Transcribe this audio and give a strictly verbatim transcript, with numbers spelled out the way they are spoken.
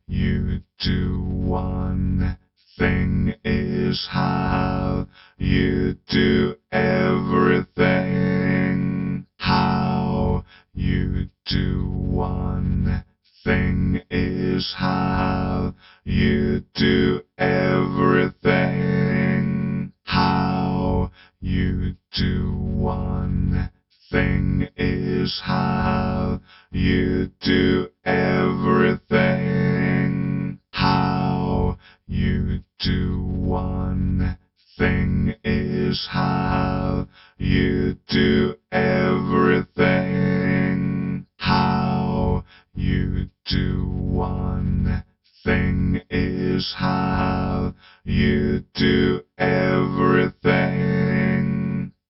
you do one thing is how you do everything. How you do one thing is how you do everything. How you do one thing is how you do everything. How you do one thing is how you do everything. How you do one thing is how you do